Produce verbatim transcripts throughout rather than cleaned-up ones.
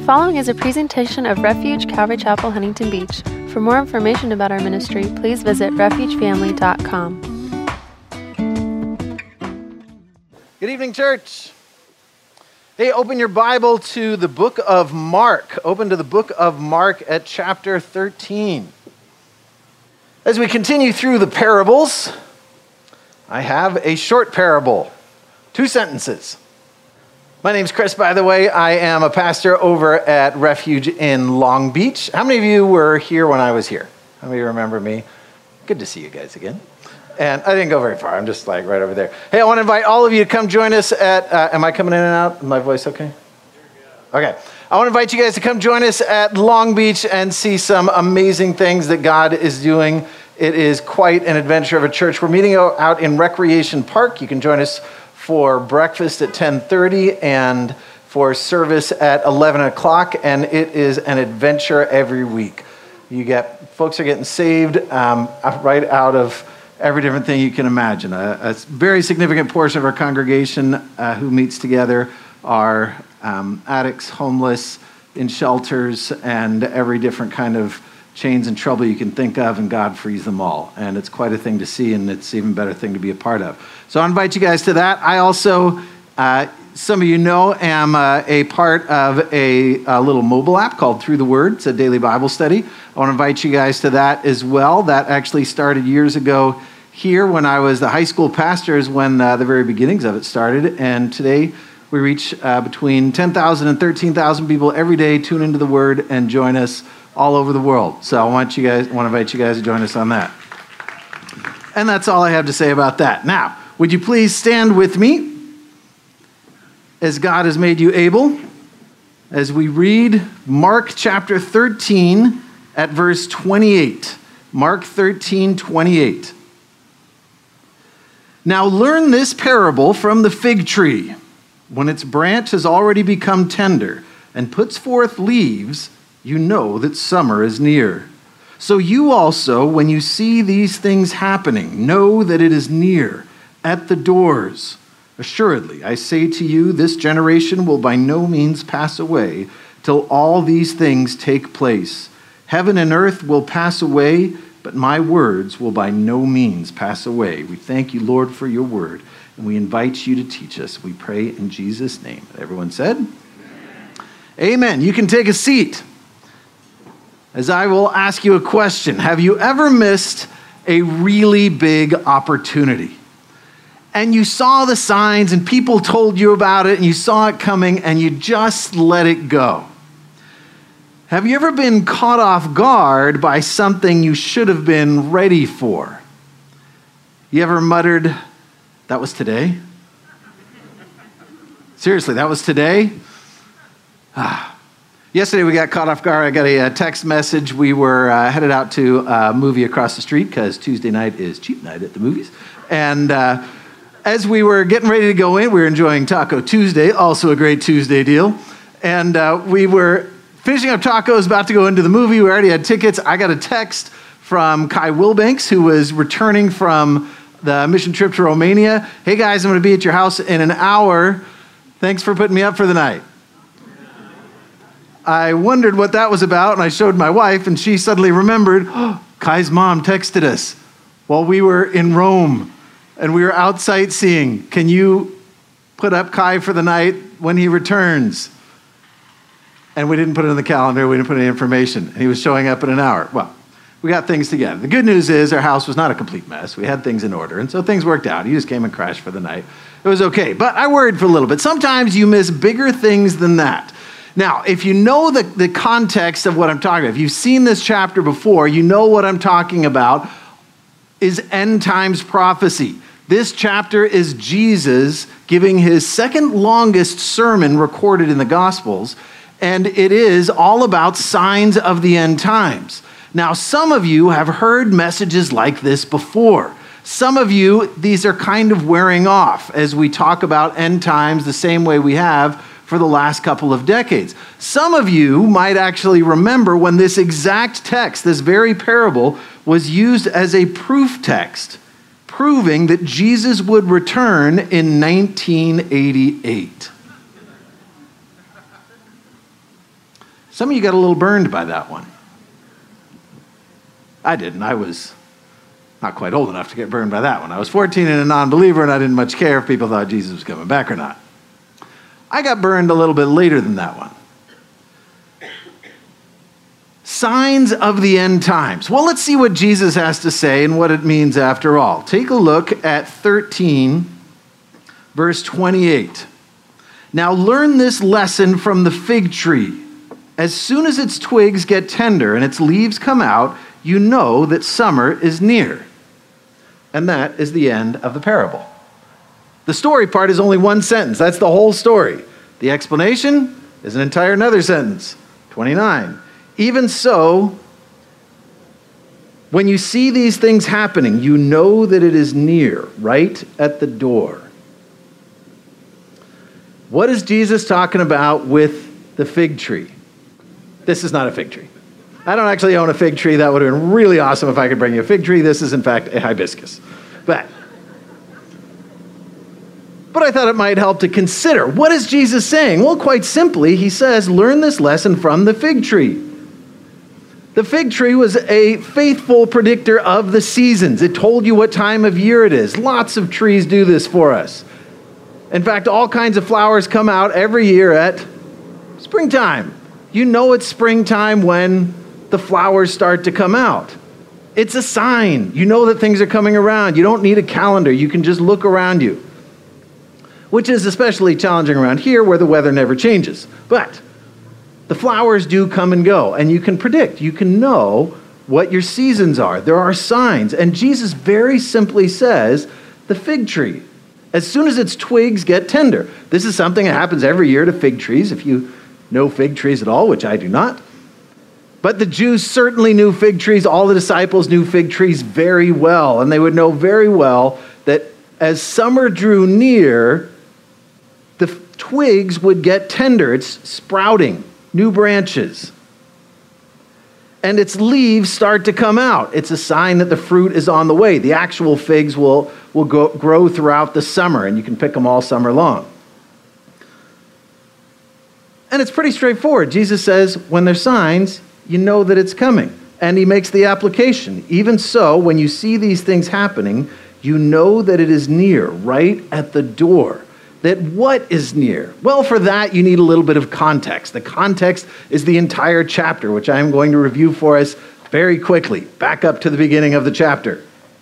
following is a presentation of Refuge Calvary Chapel, Huntington Beach. For more information about our ministry, please visit refuge family dot com. Good evening, church. Hey, open your Bible to the book of Mark. Open to the book of Mark at chapter thirteen. As we continue through the parables, I have a short parable, two sentences. My name's Chris, by the way. I am a pastor over at Refuge in Long Beach. How many of you were here when I was here? How many of you remember me? Good to see you guys again. And I didn't go very far. I'm just like right over there. Hey, I want to invite all of you to come join us at, uh, am I coming in and out? Is my voice okay? Okay. I want to invite you guys to come join us at Long Beach and see some amazing things that God is doing. It is quite an adventure of a church. We're meeting out in Recreation Park. You can join us for breakfast at ten thirty and for service at eleven o'clock, and it is an adventure every week. You get, folks are getting saved um, right out of every different thing you can imagine. A, a very significant portion of our congregation uh, who meets together are um, addicts, homeless, in shelters, and every different kind of chains and trouble you can think of, and God frees them all. And it's quite a thing to see, and it's an even better thing to be a part of. So I invite you guys to that. I also, uh, some of you know, am uh, a part of a, a little mobile app called Through the Word. It's a daily Bible study. I want to invite you guys to that as well. That actually started years ago here when I was the high school pastor, is when uh, the very beginnings of it started. And today we reach uh, between ten thousand and thirteen thousand people every day. Tune into the Word and join us all over the world. So I want you guys, I want to invite you guys to join us on that. And that's all I have to say about that. Now, would you please stand with me as God has made you able, as we read Mark chapter thirteen at verse twenty-eight. Mark thirteen, twenty-eight. Now learn this parable from the fig tree. When its branch has already become tender and puts forth leaves, you know that summer is near. So you also, when you see these things happening, know that it is near, at the doors. Assuredly, I say to you, this generation will by no means pass away till all these things take place. Heaven and earth will pass away, but my words will by no means pass away. We thank you, Lord, for your word, and we invite you to teach us. We pray in Jesus' name. Everyone said? Amen. Amen. You can take a seat, as I will ask you a question. Have you ever missed a really big opportunity? And you saw the signs and people told you about it and you saw it coming and you just let it go. Have you ever been caught off guard by something you should have been ready for? You ever muttered, "That was today"? Seriously, that was today? Ah. Yesterday we got caught off guard. I got a, a text message. We were uh, headed out to a movie across the street because Tuesday night is cheap night at the movies. And uh, as we were getting ready to go in, we were enjoying Taco Tuesday, also a great Tuesday deal. And uh, we were finishing up tacos, about to go into the movie. We already had tickets. I got a text from Kai Wilbanks, who was returning from the mission trip to Romania. "Hey guys, I'm going to be at your house in an hour. Thanks for putting me up for the night." I wondered what that was about, and I showed my wife, and she suddenly remembered, oh, Kai's mom texted us while we were in Rome, and we were out sightseeing. "Can you put up Kai for the night when he returns?" And we didn't put it in the calendar. We didn't put any information. And he was showing up in an hour. Well, we got things together. The good news is our house was not a complete mess. We had things in order, and so things worked out. He just came and crashed for the night. It was okay, but I worried for a little bit. Sometimes you miss bigger things than that. Now, if you know the, the context of what I'm talking about, if you've seen this chapter before, you know what I'm talking about is end times prophecy. This chapter is Jesus giving his second longest sermon recorded in the Gospels, and it is all about signs of the end times. Now, some of you have heard messages like this before. Some of you, these are kind of wearing off as we talk about end times the same way we have for the last couple of decades. Some of you might actually remember when this exact text, this very parable, was used as a proof text, proving that Jesus would return in nineteen eighty-eight. Some of you got a little burned by that one. I didn't. I was not quite old enough to get burned by that one. I was fourteen and a non-believer, and I didn't much care if people thought Jesus was coming back or not. I got burned a little bit later than that one. Signs of the end times. Well, let's see what Jesus has to say and what it means after all. Take a look at thirteen, verse twenty-eight. Now learn this lesson from the fig tree. As soon as its twigs get tender and its leaves come out, you know that summer is near. And that is the end of the parable. The story part is only one sentence. That's the whole story. The explanation is an entire another sentence. twenty-nine. Even so, when you see these things happening, you know that it is near, right at the door. What is Jesus talking about with the fig tree? This is not a fig tree. I don't actually own a fig tree. That would have been really awesome if I could bring you a fig tree. This is, in fact, a hibiscus. But, but I thought it might help to consider. What is Jesus saying? Well, quite simply, he says, learn this lesson from the fig tree. The fig tree was a faithful predictor of the seasons. It told you what time of year it is. Lots of trees do this for us. In fact, all kinds of flowers come out every year at springtime. You know it's springtime when the flowers start to come out. It's a sign. You know that things are coming around. You don't need a calendar. You can just look around you, which is especially challenging around here where the weather never changes. But the flowers do come and go, and you can predict. You can know what your seasons are. There are signs. And Jesus very simply says, the fig tree, as soon as its twigs get tender. This is something that happens every year to fig trees, if you know fig trees at all, which I do not. But the Jews certainly knew fig trees. All the disciples knew fig trees very well, and they would know very well that as summer drew near, the twigs would get tender. It's sprouting, new branches. And its leaves start to come out. It's a sign that the fruit is on the way. The actual figs will, will go, grow throughout the summer, and you can pick them all summer long. And it's pretty straightforward. Jesus says, when there's signs, you know that it's coming. And he makes the application. Even so, when you see these things happening, you know that it is near, right at the door. That what is near? Well, for that, you need a little bit of context. The context is the entire chapter, which I am going to review for us very quickly. Back up to the beginning of the chapter.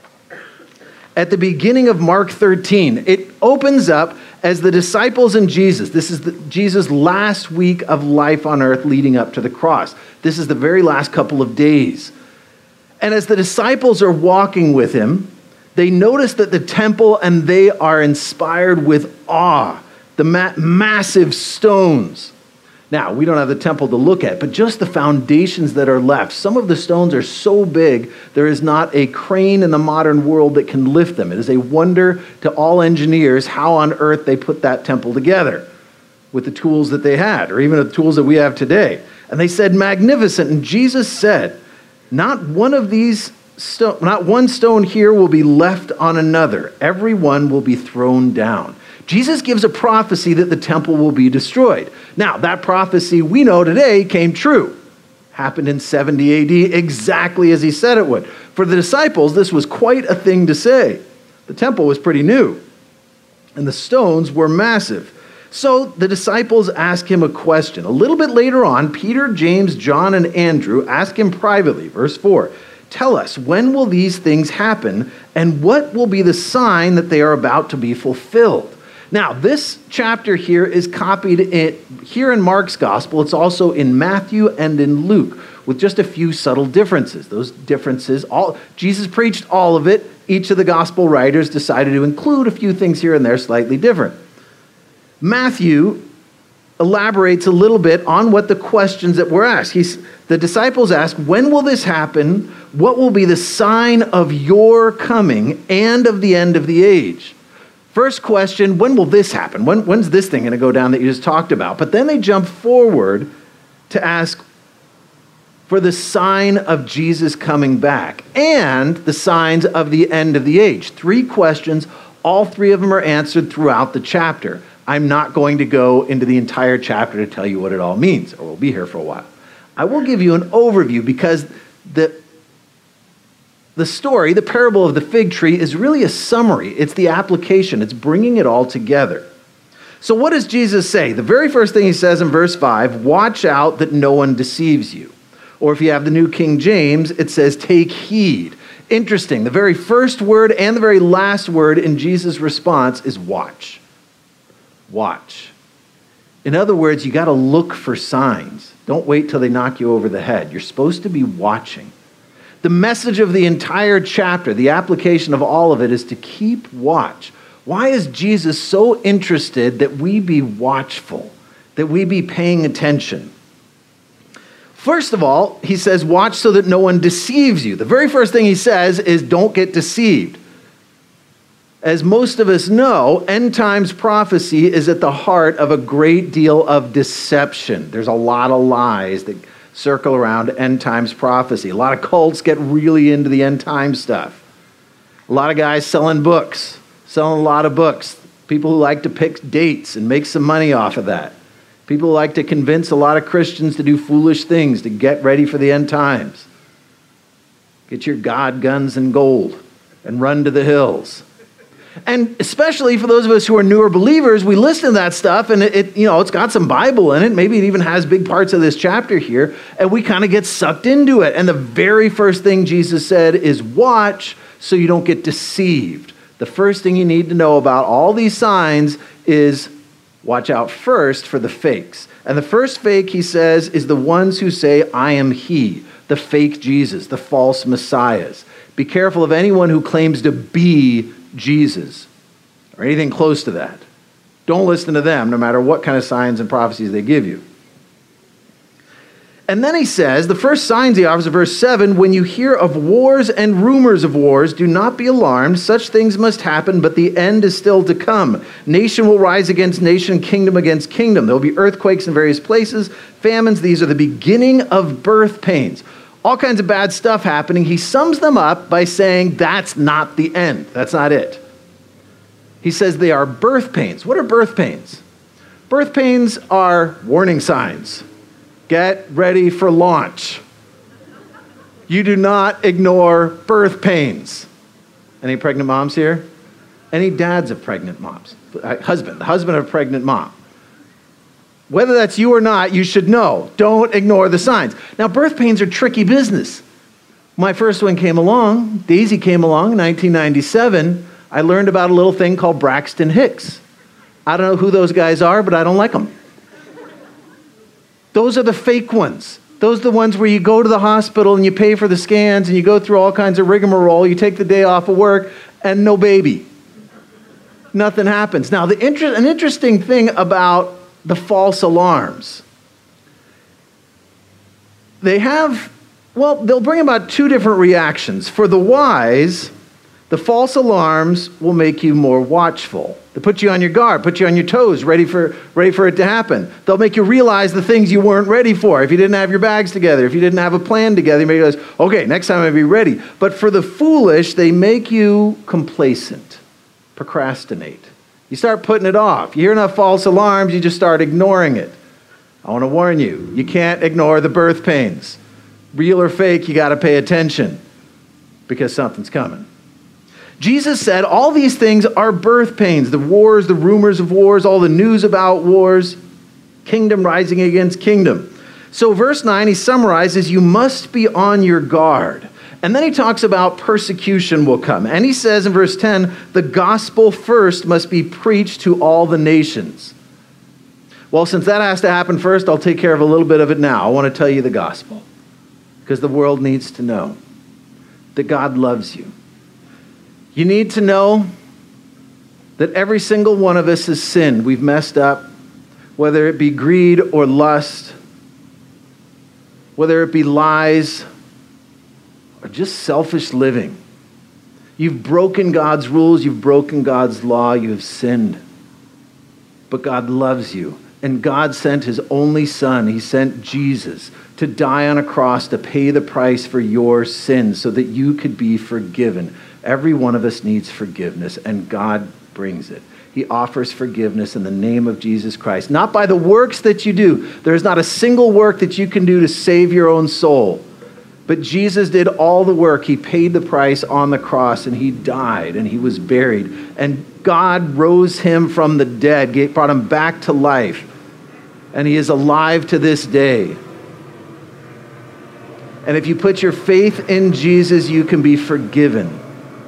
At the beginning of Mark thirteen, it opens up as the disciples and Jesus. This is the, Jesus' last week of life on earth leading up to the cross. This is the very last couple of days. And as the disciples are walking with him, they notice that the temple and they are inspired with awe. The ma- massive stones. Now, we don't have the temple to look at, but just the foundations that are left. Some of the stones are so big, there is not a crane in the modern world that can lift them. It is a wonder to all engineers how on earth they put that temple together with the tools that they had, or even the tools that we have today. And they said, magnificent. And Jesus said, not one of these Stone, not one stone here will be left on another. Every one will be thrown down. Jesus gives a prophecy that the temple will be destroyed. Now, that prophecy we know today came true. Happened in seventy A D, exactly as he said it would. For the disciples, this was quite a thing to say. The temple was pretty new, and the stones were massive. So the disciples ask him a question. A little bit later on, Peter, James, John, and Andrew ask him privately, verse four, tell us, when will these things happen, and what will be the sign that they are about to be fulfilled? Now, this chapter here is copied in, here in Mark's gospel. It's also in Matthew and in Luke, with just a few subtle differences. Those differences, all Jesus preached all of it. Each of the gospel writers decided to include a few things here and there slightly different. Matthew elaborates a little bit on what the questions that were asked. He's, the disciples ask, when will this happen? What will be the sign of your coming and of the end of the age? First question, when will this happen? When, when's this thing going to go down that you just talked about? But then they jump forward to ask for the sign of Jesus coming back and the signs of the end of the age. Three questions. All three of them are answered throughout the chapter. I'm not going to go into the entire chapter to tell you what it all means, or we'll be here for a while. I will give you an overview because the, the story, the parable of the fig tree, is really a summary. It's the application. It's bringing it all together. So what does Jesus say? The very first thing he says in verse five, watch out that no one deceives you. Or if you have the New King James, it says take heed. Interesting. The very first word and the very last word in Jesus' response is watch. Watch. In other words, you got to look for signs. Don't wait till they knock you over the head. You're supposed to be watching. The message of the entire chapter, the application of all of it, is to keep watch. Why is Jesus so interested that we be watchful, that we be paying attention? First of all, he says, watch so that no one deceives you. The very first thing he says is don't get deceived. As most of us know, end times prophecy is at the heart of a great deal of deception. There's a lot of lies that circle around end times prophecy. A lot of cults get really into the end times stuff. A lot of guys selling books, selling a lot of books. People who like to pick dates and make some money off of that. People like to convince a lot of Christians to do foolish things to get ready for the end times. Get your God guns and gold and run to the hills. And especially for those of us who are newer believers, we listen to that stuff and it, it you know, it's got some Bible in it. Maybe it even has big parts of this chapter here, and we kind of get sucked into it. And the very first thing Jesus said is watch so you don't get deceived. The first thing you need to know about all these signs is watch out first for the fakes. And the first fake, he says, is the ones who say, I am he, the fake Jesus, the false messiahs. Be careful of anyone who claims to be Jesus or anything close to that. Don't listen to them, no matter what kind of signs and prophecies they give you. And then he says, the first signs he offers in verse seven, when you hear of wars and rumors of wars, do not be alarmed. Such things must happen, but the end is still to come. Nation will rise against nation, kingdom against kingdom. There will be earthquakes in various places, famines. These are the beginning of birth pains. All kinds of bad stuff happening. He sums them up by saying that's not the end. That's not it. He says they are birth pains. What are birth pains? Birth pains are warning signs. Get ready for launch. You do not ignore birth pains. Any pregnant moms here? Any dads of pregnant moms? Husband, the husband of a pregnant mom. Whether that's you or not, you should know. Don't ignore the signs. Now, birth pains are tricky business. My first one came along, Daisy came along in nineteen ninety-seven. I learned about a little thing called Braxton Hicks. I don't know who those guys are, but I don't like them. Those are the fake ones. Those are the ones where you go to the hospital and you pay for the scans and you go through all kinds of rigmarole. You take the day off of work and no baby. Nothing happens. Now, the inter- an interesting thing about the false alarms, they have, well, they'll bring about two different reactions. For the wise, the false alarms will make you more watchful. They put you on your guard, put you on your toes, ready for, ready for it to happen. They'll make you realize the things you weren't ready for. If you didn't have your bags together, if you didn't have a plan together, you may realize, okay, next time I'll be ready. But for the foolish, they make you complacent, procrastinate. You start putting it off. You hear enough false alarms, you just start ignoring it. I want to warn you, you can't ignore the birth pains. Real or fake, you got to pay attention because something's coming. Jesus said all these things are birth pains, the wars, the rumors of wars, all the news about wars, kingdom rising against kingdom. So verse nine, he summarizes, you must be on your guard. And then he talks about persecution will come. And he says in verse ten, the gospel first must be preached to all the nations. Well, since that has to happen first, I'll take care of a little bit of it now. I want to tell you the gospel because the world needs to know that God loves you. You need to know that every single one of us has sinned. We've messed up, whether it be greed or lust, whether it be lies or just selfish living. You've broken God's rules. You've broken God's law. You have sinned. But God loves you. And God sent his only son. He sent Jesus to die on a cross to pay the price for your sins so that you could be forgiven. Every one of us needs forgiveness, and God brings it. he offers forgiveness in the name of Jesus Christ. Not by the works that you do. There's not a single work that you can do to save your own soul. But Jesus did all the work. He paid the price on the cross, and he died, and he was buried. And God rose him from the dead, brought him back to life. And he is alive to this day. And if you put your faith in Jesus, you can be forgiven.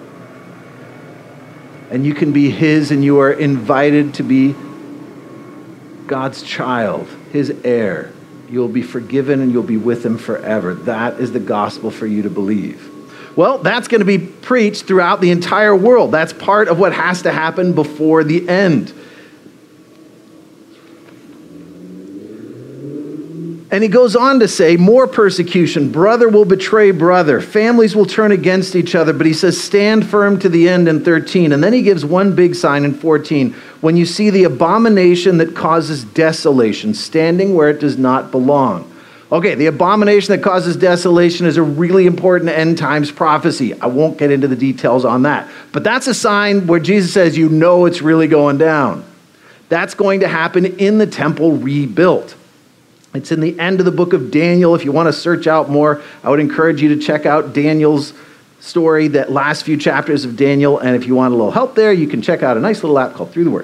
And you can be his, and you are invited to be God's child, his heir. You'll be forgiven, and you'll be with him forever. That is the gospel for you to believe. Well, that's going to be preached throughout the entire world. That's part of what has to happen before the end. And he goes on to say, more persecution. Brother will betray brother. Families will turn against each other. But he says, stand firm to the end in thirteen. And then he gives one big sign in fourteen. When you see the abomination that causes desolation, standing where it does not belong. Okay, the abomination that causes desolation is a really important end times prophecy. I won't get into the details on that. But that's a sign where Jesus says, you know it's really going down. That's going to happen in the temple rebuilt. It's in the end of the book of Daniel. If you want to search out more, I would encourage you to check out Daniel's story, that last few chapters of Daniel. And if you want a little help there, you can check out a nice little app called Through the Word.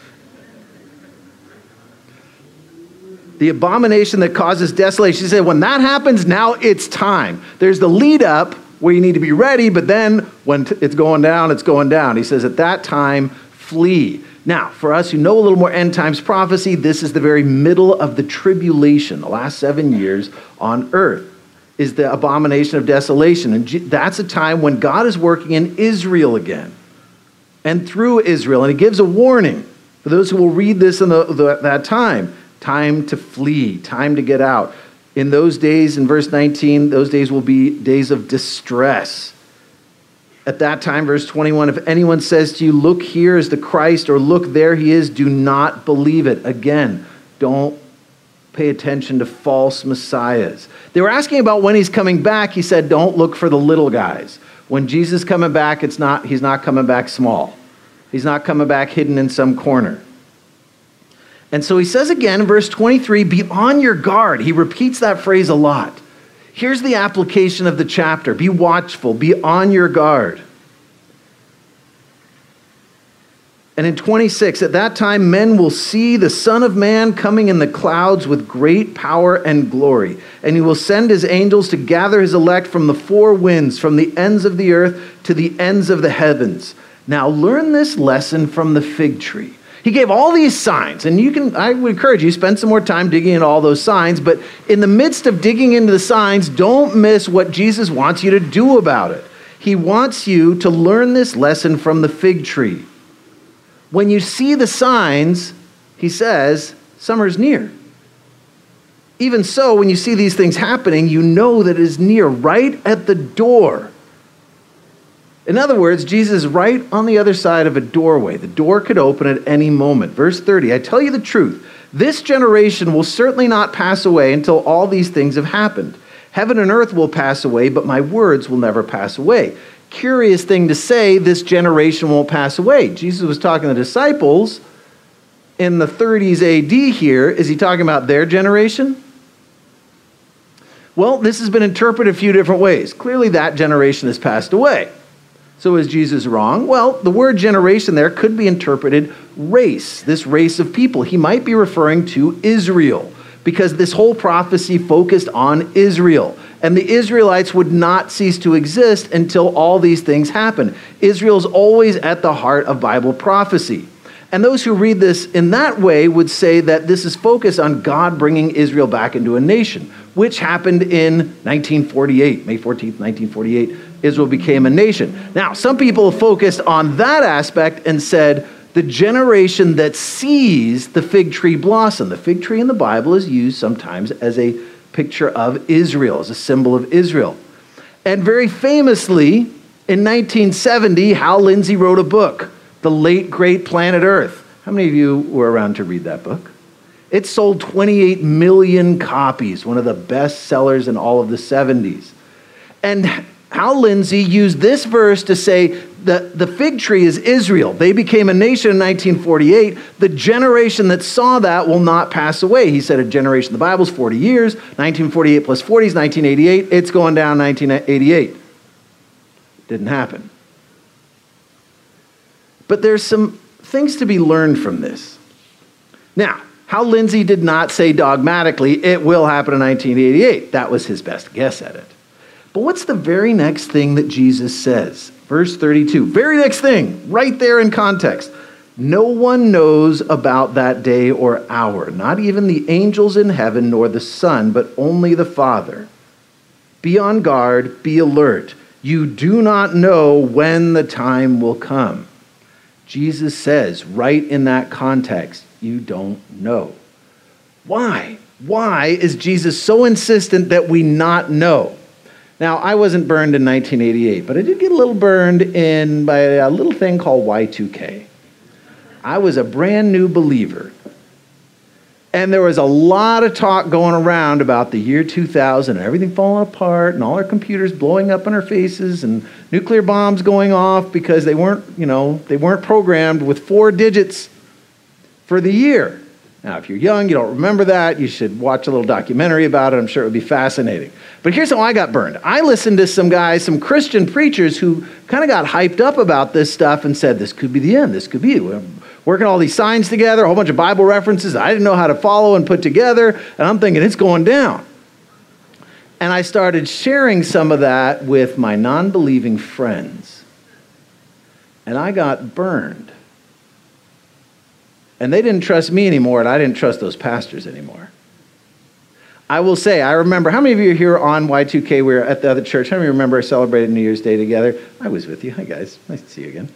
The abomination that causes desolation. He said, when that happens, now it's time. There's the lead up where you need to be ready, but then when it's going down, it's going down. He says, at that time, flee. Now, for us who know a little more end times prophecy, this is the very middle of the tribulation, the last seven years on earth, is the abomination of desolation. And that's a time when God is working in Israel again and through Israel. And he gives a warning for those who will read this in the, the, that time. Time to flee, time to get out. In those days, in verse nineteen, those days will be days of distress. At that time, verse twenty-one, if anyone says to you, look, here is the Christ, or look, there he is, do not believe it. Again, don't pay attention to false messiahs. They were asking about when he's coming back. He said, don't look for the little guys. When Jesus is coming back, it's not, he's not coming back small. He's not coming back hidden in some corner. And so he says again in verse twenty-three, be on your guard. He repeats that phrase a lot. Here's the application of the chapter. Be watchful. Be on your guard. And in twenty-six, at that time, men will see the Son of Man coming in the clouds with great power and glory. And he will send his angels to gather his elect from the four winds, from the ends of the earth to the ends of the heavens. Now learn this lesson from the fig tree. He gave all these signs, and you can, I would encourage you, spend some more time digging into all those signs, but in the midst of digging into the signs, don't miss what Jesus wants you to do about it. He wants you to learn this lesson from the fig tree. When you see the signs, he says, summer's near. Even so, when you see these things happening, you know that it is near, right at the door. In other words, Jesus is right on the other side of a doorway. The door could open at any moment. Verse thirty, I tell you the truth, this generation will certainly not pass away until all these things have happened. Heaven and earth will pass away, but my words will never pass away. Curious thing to say, this generation won't pass away. Jesus was talking to the disciples in the thirties A D here. Is he talking about their generation? Well, this has been interpreted a few different ways. Clearly that generation has passed away. So is Jesus wrong? Well, the word generation there could be interpreted race, this race of people. He might be referring to Israel, because this whole prophecy focused on Israel. And the Israelites would not cease to exist until all these things happen. Israel's always at the heart of Bible prophecy. And those who read this in that way would say that this is focused on God bringing Israel back into a nation, which happened in nineteen forty-eight, May fourteenth, nineteen forty-eight. Israel became a nation. Now, some people have focused on that aspect and said the generation that sees the fig tree blossom. The fig tree in the Bible is used sometimes as a picture of Israel, as a symbol of Israel. And very famously, in nineteen seventy, Hal Lindsey wrote a book, The Late Great Planet Earth. How many of you were around to read that book? It sold twenty-eight million copies, one of the best sellers in all of the seventies. And Hal Lindsey used this verse to say, The, the fig tree is Israel. They became a nation in nineteen forty-eight. The generation that saw that will not pass away. He said a generation, the Bible's forty years. nineteen forty-eight plus forty is nineteen eighty-eight. It's going down nineteen eighty-eight. Didn't happen. But there's some things to be learned from this. Now, how Lindsay did not say dogmatically, it will happen in nineteen eighty-eight. That was his best guess at it. But what's the very next thing that Jesus says? Verse thirty-two, very next thing, right there in context. No one knows about that day or hour, not even the angels in heaven nor the Son, but only the Father. Be on guard, be alert. You do not know when the time will come. Jesus says, right in that context, you don't know. Why? Why is Jesus so insistent that we not know? Now, I wasn't burned in nineteen eighty-eight, but I did get a little burned in by a little thing called Y two K. I was a brand new believer. And there was a lot of talk going around about the year two thousand and everything falling apart and all our computers blowing up in our faces and nuclear bombs going off because they weren't, you know, they weren't programmed with four digits for the year. Now, if you're young, you don't remember that, you should watch a little documentary about it. I'm sure it would be fascinating. But here's how I got burned. I listened to some guys, some Christian preachers who kind of got hyped up about this stuff and said, this could be the end, this could be it. We're working all these signs together, a whole bunch of Bible references I didn't know how to follow and put together, and I'm thinking it's going down. And I started sharing some of that with my non-believing friends. And I got burned. And they didn't trust me anymore, and I didn't trust those pastors anymore. I will say, I remember, how many of you are here on Y two K? We were at the other church. How many of you remember celebrating New Year's Day together? I was with you. Hi, guys. Nice to see you again.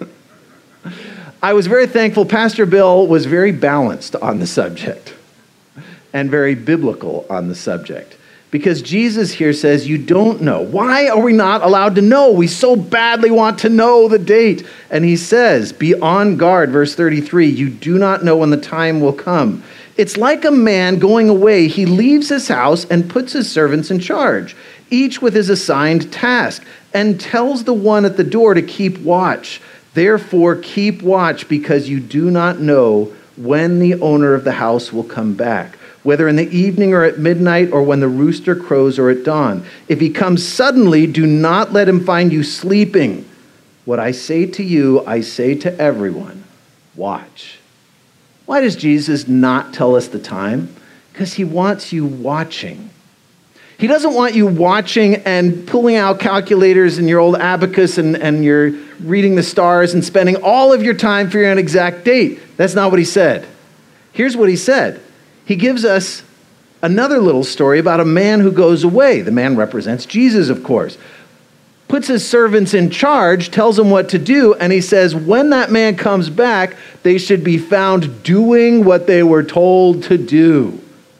I was very thankful. Pastor Bill was very balanced on the subject and very biblical on the subject. Because Jesus here says, you don't know. Why are we not allowed to know? We so badly want to know the date. And he says, be on guard, verse thirty-three, you do not know when the time will come. It's like a man going away. He leaves his house and puts his servants in charge, each with his assigned task, and tells the one at the door to keep watch. Therefore, keep watch, because you do not know when the owner of the house will come back, whether in the evening or at midnight or when the rooster crows or at dawn. If he comes suddenly, do not let him find you sleeping. What I say to you, I say to everyone, watch. Why does Jesus not tell us the time? Because he wants you watching. He doesn't want you watching and pulling out calculators and your old abacus and, and you're reading the stars and spending all of your time figuring out an exact date. That's not what he said. Here's what he said. He gives us another little story about a man who goes away. The man represents Jesus, of course. Puts his servants in charge, tells them what to do, and he says, when that man comes back, they should be found doing what they were told to do.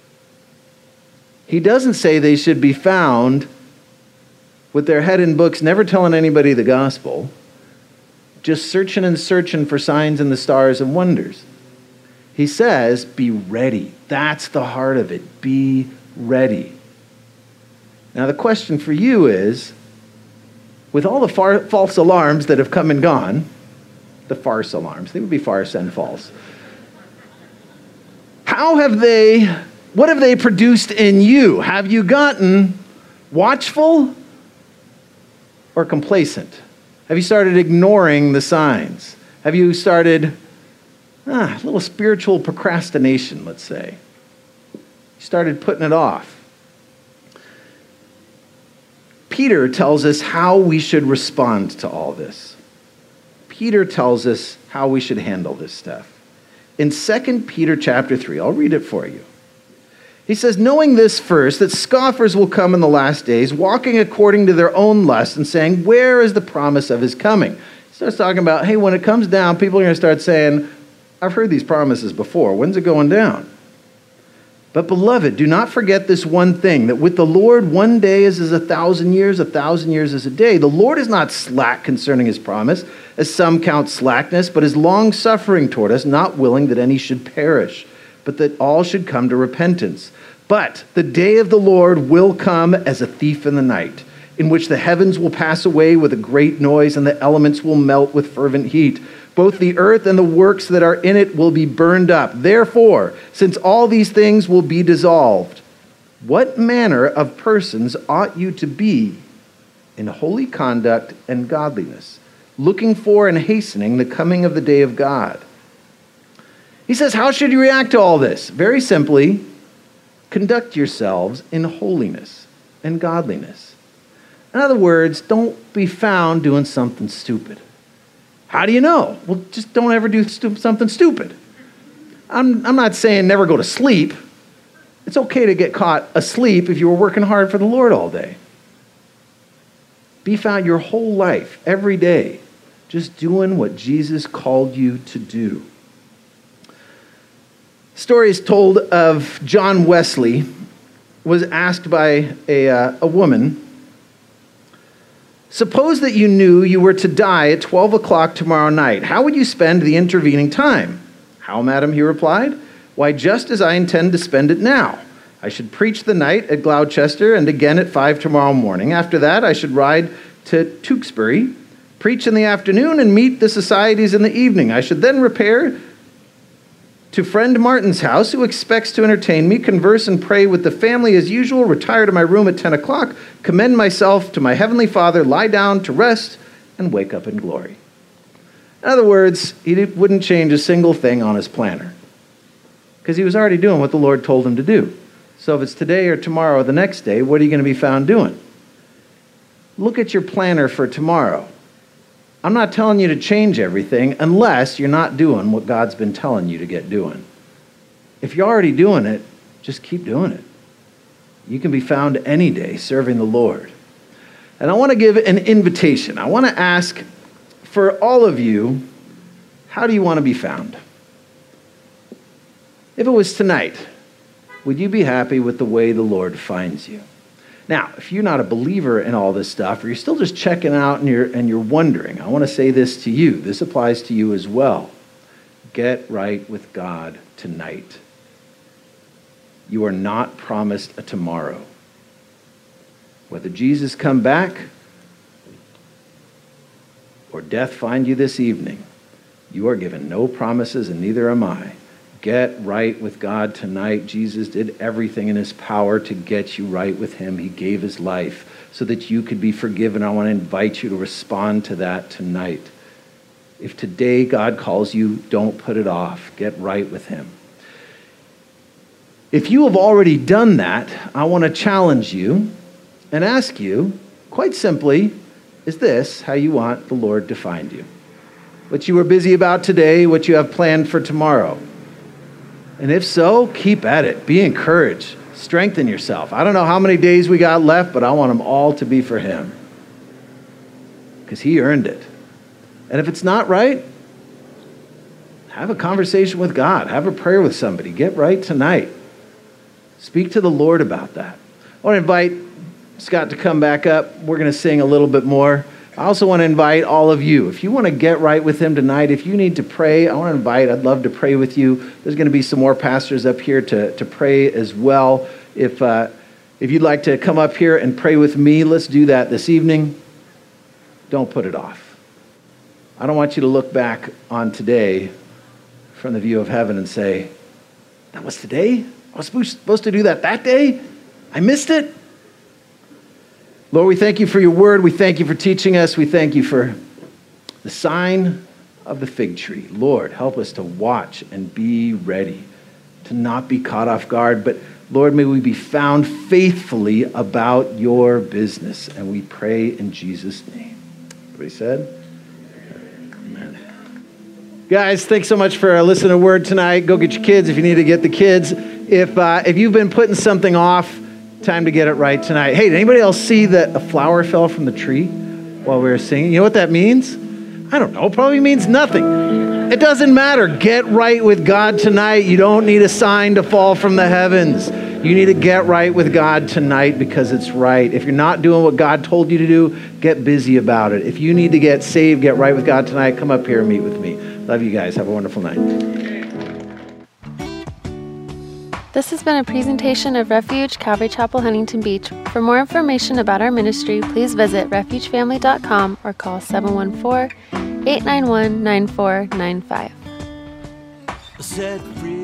He doesn't say they should be found with their head in books, never telling anybody the gospel, just searching and searching for signs in the stars and wonders. He says, be ready. That's the heart of it. Be ready. Now, the question for you is, with all the far, false alarms that have come and gone, the farce alarms, they would be farce and false. How have they, what have they produced in you? Have you gotten watchful or complacent? Have you started ignoring the signs? Have you started ah, a little spiritual procrastination, let's say? You started putting it off. Peter tells us how we should respond to all this. Peter tells us how we should handle this stuff. In Second Peter chapter three, I'll read it for you. He says, knowing this first, that scoffers will come in the last days, walking according to their own lust and saying, where is the promise of his coming? He starts talking about, hey, when it comes down, people are going to start saying, I've heard these promises before. When's it going down? But beloved, do not forget this one thing, that with the Lord one day is as a thousand years, a thousand years is a day. The Lord is not slack concerning his promise, as some count slackness, but is long-suffering toward us, not willing that any should perish, but that all should come to repentance. But the day of the Lord will come as a thief in the night, in which the heavens will pass away with a great noise and the elements will melt with fervent heat. Both the earth and the works that are in it will be burned up. Therefore, since all these things will be dissolved, what manner of persons ought you to be in holy conduct and godliness, looking for and hastening the coming of the day of God? He says, how should you react to all this? Very simply, conduct yourselves in holiness and godliness. In other words, don't be found doing something stupid. How do you know? Well, just don't ever do stu- something stupid. I'm, I'm not saying never go to sleep. It's okay to get caught asleep if you were working hard for the Lord all day. Be found your whole life, every day, just doing what Jesus called you to do. Story is told of John Wesley was asked by a, uh, a woman, suppose that you knew you were to die at twelve o'clock tomorrow night. How would you spend the intervening time? How, madam, he replied. Why, just as I intend to spend it now. I should preach the night at Gloucester and again at five tomorrow morning. After that, I should ride to Tewkesbury, preach in the afternoon, and meet the societies in the evening. I should then repair to friend Martin's house, who expects to entertain me, converse and pray with the family as usual, retire to my room at ten o'clock, commend myself to my heavenly Father, lie down to rest, and wake up in glory. In other words, he wouldn't change a single thing on his planner, because he was already doing what the Lord told him to do. So if it's today or tomorrow or the next day, what are you going to be found doing? Look at your planner for tomorrow. I'm not telling you to change everything unless you're not doing what God's been telling you to get doing. If you're already doing it, just keep doing it. You can be found any day serving the Lord. And I want to give an invitation. I want to ask for all of you, how do you want to be found? If it was tonight, would you be happy with the way the Lord finds you? Now, if you're not a believer in all this stuff, or you're still just checking out and you're, and you're wondering, I want to say this to you. This applies to you as well. Get right with God tonight. You are not promised a tomorrow. Whether Jesus come back or death find you this evening, you are given no promises, and neither am I. Get right with God tonight. Jesus did everything in his power to get you right with him. He gave his life so that you could be forgiven. I want to invite you to respond to that tonight. If today God calls you, don't put it off. Get right with him. If you have already done that, I want to challenge you and ask you, quite simply, is this how you want the Lord to find you? What you were busy about today, what you have planned for tomorrow? And if so, keep at it. Be encouraged. Strengthen yourself. I don't know how many days we got left, but I want them all to be for him, because he earned it. And if it's not right, have a conversation with God. Have a prayer with somebody. Get right tonight. Speak to the Lord about that. I want to invite Scott to come back up. We're going to sing a little bit more. I also want to invite all of you. If you want to get right with him tonight, if you need to pray, I want to invite, I'd love to pray with you. There's going to be some more pastors up here to, to pray as well. If, uh, if you'd like to come up here and pray with me, let's do that this evening. Don't put it off. I don't want you to look back on today from the view of heaven and say, that was today? I was supposed to do that that day? I missed it? Lord, we thank you for your word. We thank you for teaching us. We thank you for the sign of the fig tree. Lord, help us to watch and be ready, to not be caught off guard. But Lord, may we be found faithfully about your business. And we pray in Jesus' name. Everybody said? Amen. Guys, thanks so much for listening to Word tonight. Go get your kids if you need to get the kids. If, uh, if you've been putting something off, time to get it right tonight. Hey, did anybody else see that a flower fell from the tree while we were singing? You know what that means? I don't know. Probably means nothing. It doesn't matter. Get right with God tonight. You don't need a sign to fall from the heavens. You need to get right with God tonight because it's right. If you're not doing what God told you to do, get busy about it. If you need to get saved, get right with God tonight, come up here and meet with me. Love you guys. Have a wonderful night. This has been a presentation of Refuge Calvary Chapel, Huntington Beach. For more information about our ministry, please visit refuge family dot com or call seven one four, eight nine one, nine four nine five. Set free.